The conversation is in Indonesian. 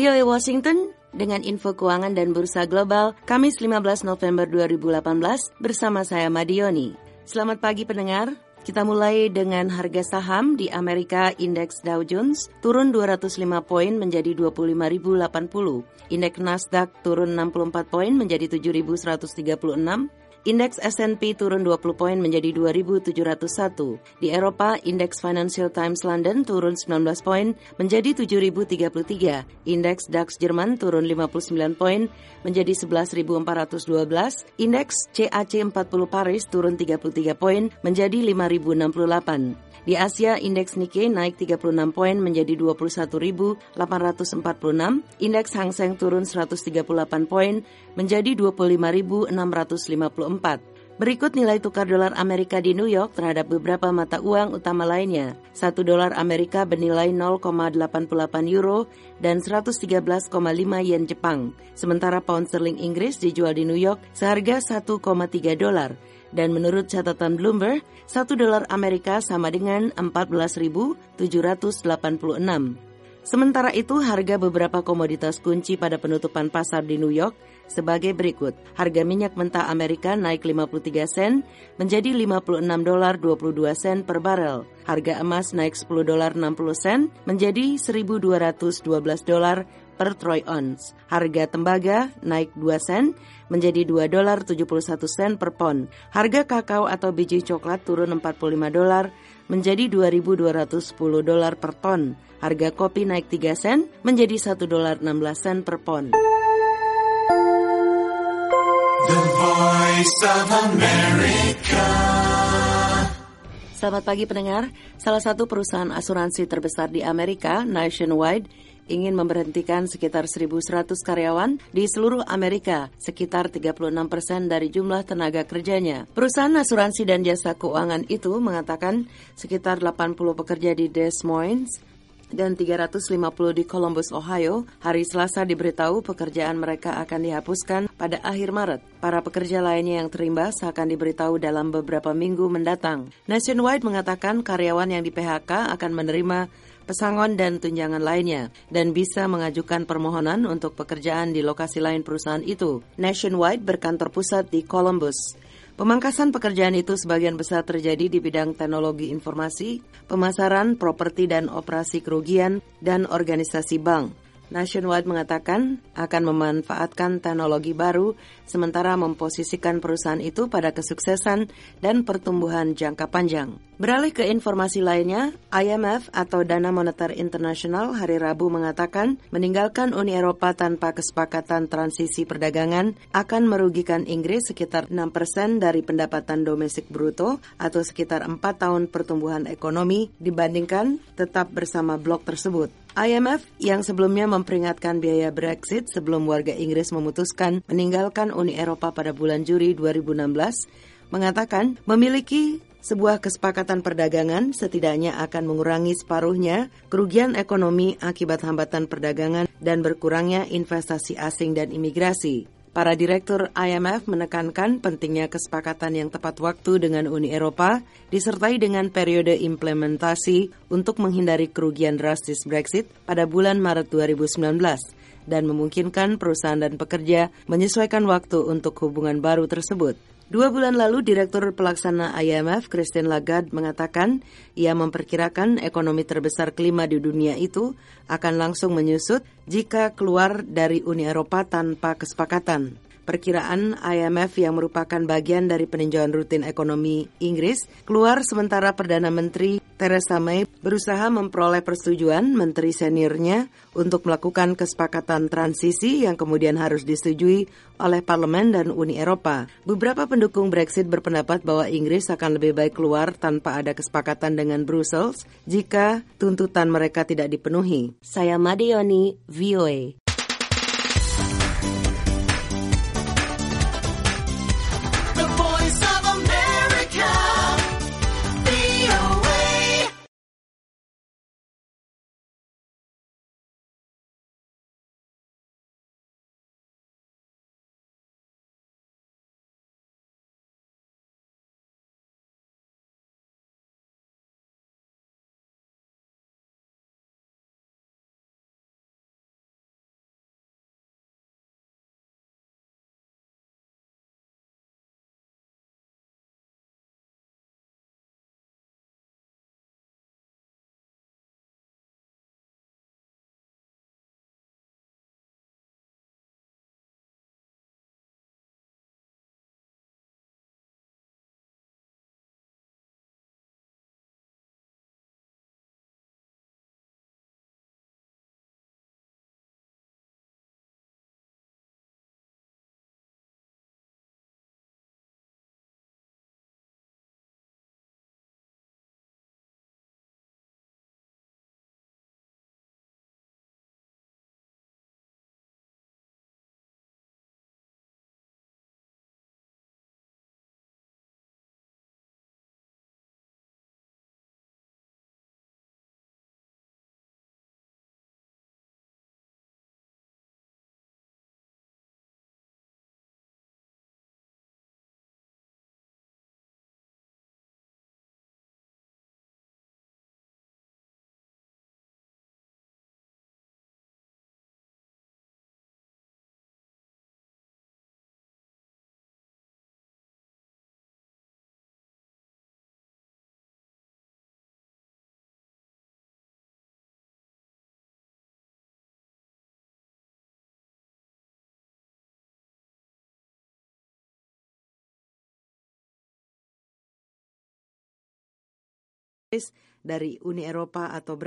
VOA Washington dengan info keuangan dan bursa global Kamis 15 November 2018 bersama saya Madioni. Selamat pagi pendengar. Kita mulai dengan harga saham di Amerika. Indeks Dow Jones turun 205 poin menjadi 25.080. Indeks Nasdaq turun 64 poin menjadi 7.136. Indeks S&P turun 20 poin menjadi 2.701. Di Eropa, Indeks Financial Times London turun 19 poin menjadi 7.033. Indeks DAX Jerman turun 59 poin menjadi 11.412. Indeks CAC 40 Paris turun 33 poin menjadi 5.068. Di Asia, Indeks Nikkei naik 36 poin menjadi 21.846. Indeks Hang Seng turun 138 poin menjadi 25.654. Berikut nilai tukar dolar Amerika di New York terhadap beberapa mata uang utama lainnya. 1 dolar Amerika bernilai 0,88 euro dan 113,5 yen Jepang. Sementara pound sterling Inggris dijual di New York seharga 1,3 dolar. Dan menurut catatan Bloomberg, 1 dolar Amerika sama dengan 14.786. Sementara itu, harga beberapa komoditas kunci pada penutupan pasar di New York sebagai berikut. Harga minyak mentah Amerika naik 53 sen menjadi 56 dolar 22 sen per barel. Harga emas naik 10 dolar 60 sen menjadi 1.212 dolar per troy ounce. Harga tembaga naik 2 sen menjadi 2 dolar 71 sen per pon. Harga kakao atau biji coklat turun 45 dolar menjadi 2.210 dolar per ton. Harga kopi naik 3 sen menjadi 1 dolar 16 sen per pon. The Voice of America. Selamat pagi pendengar. Salah satu perusahaan asuransi terbesar di Amerika, Nationwide, ingin memberhentikan sekitar 1.100 karyawan di seluruh Amerika, sekitar 36% dari jumlah tenaga kerjanya. Perusahaan asuransi dan jasa keuangan itu mengatakan sekitar 80 pekerja di Des Moines dan 350 di Columbus, Ohio, hari Selasa diberitahu pekerjaan mereka akan dihapuskan pada akhir Maret. Para pekerja lainnya yang terimbas akan diberitahu dalam beberapa minggu mendatang. Nationwide mengatakan karyawan yang di-PHK akan menerima pesangon dan tunjangan lainnya dan bisa mengajukan permohonan untuk pekerjaan di lokasi lain perusahaan itu. Nationwide berkantor pusat di Columbus. Pemangkasan pekerjaan itu sebagian besar terjadi di bidang teknologi informasi, pemasaran, properti dan operasi kerugian, dan organisasi bank. Nationwide mengatakan akan memanfaatkan teknologi baru sementara memposisikan perusahaan itu pada kesuksesan dan pertumbuhan jangka panjang. Beralih ke informasi lainnya, IMF atau Dana Moneter Internasional hari Rabu mengatakan meninggalkan Uni Eropa tanpa kesepakatan transisi perdagangan akan merugikan Inggris sekitar 6% dari pendapatan domestik bruto atau sekitar 4 tahun pertumbuhan ekonomi dibandingkan tetap bersama blok tersebut. IMF yang sebelumnya memperingatkan biaya Brexit sebelum warga Inggris memutuskan meninggalkan Uni Eropa pada bulan Juli 2016, mengatakan memiliki sebuah kesepakatan perdagangan setidaknya akan mengurangi separuhnya kerugian ekonomi akibat hambatan perdagangan dan berkurangnya investasi asing dan imigrasi. Para direktur IMF menekankan pentingnya kesepakatan yang tepat waktu dengan Uni Eropa disertai dengan periode implementasi untuk menghindari kerugian drastis Brexit pada bulan Maret 2019 dan memungkinkan perusahaan dan pekerja menyesuaikan waktu untuk hubungan baru tersebut. 2 bulan lalu, Direktur Pelaksana IMF, Christine Lagarde, mengatakan ia memperkirakan ekonomi terbesar kelima di dunia itu akan langsung menyusut jika keluar dari Uni Eropa tanpa kesepakatan. Perkiraan IMF yang merupakan bagian dari peninjauan rutin ekonomi Inggris keluar sementara Perdana Menteri Theresa May berusaha memperoleh persetujuan menteri seniornya untuk melakukan kesepakatan transisi yang kemudian harus disetujui oleh Parlemen dan Uni Eropa. Beberapa pendukung Brexit berpendapat bahwa Inggris akan lebih baik keluar tanpa ada kesepakatan dengan Brussels jika tuntutan mereka tidak dipenuhi. Saya Madioni, VOA. dari Uni Eropa atau